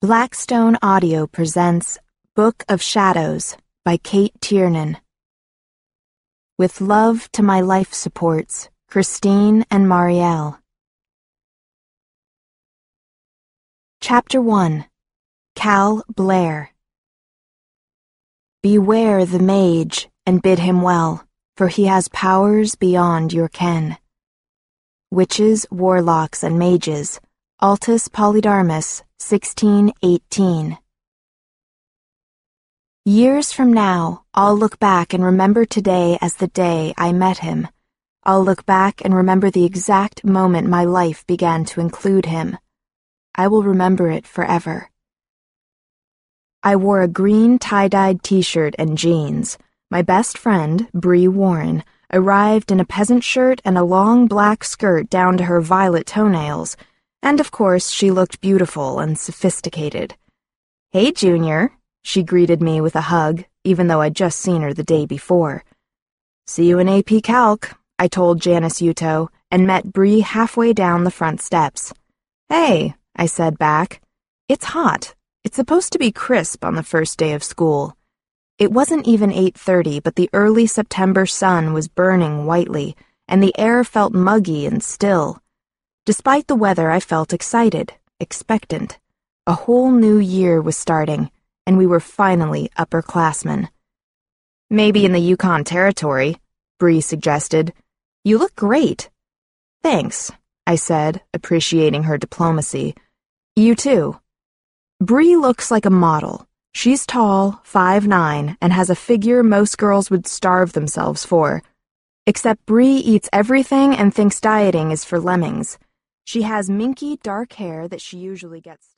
Blackstone Audio presents Book of Shadows by Kate Tiernan. With love to my life supports, Christine and Marielle. Chapter 1. Cal Blair. Beware the mage, and bid him well, for he has powers beyond your ken. Witches, Warlocks, and Mages, Altus Polydarmus, 1618. Years from now, I'll look back and remember today as the day I met him. I'll look back and remember the exact moment my life began to include him. I will remember it forever. I wore a green tie-dyed t-shirt and jeans. My best friend, Bree Warren, arrived in a peasant shirt and a long black skirt down to her violet toenails, and of course she looked beautiful and sophisticated. "Hey, Junior," she greeted me with a hug, even though I'd just seen her the day before. "See you in AP Calc," I told Janice Uto, and met Bree halfway down the front steps. "Hey," I said back. "It's hot. It's supposed to be crisp on the first day of school." It wasn't even 8:30, but the early September sun was burning whitely, and the air felt muggy and still. Despite the weather, I felt excited, expectant. A whole new year was starting, and we were finally upperclassmen. "Maybe in the Yukon Territory," Bree suggested. "You look great." "Thanks," I said, appreciating her diplomacy. "You too." Bree looks like a model. She's tall, 5'9", and has a figure most girls would starve themselves for. Except Bree eats everything and thinks dieting is for lemmings. She has minky dark hair that she usually gets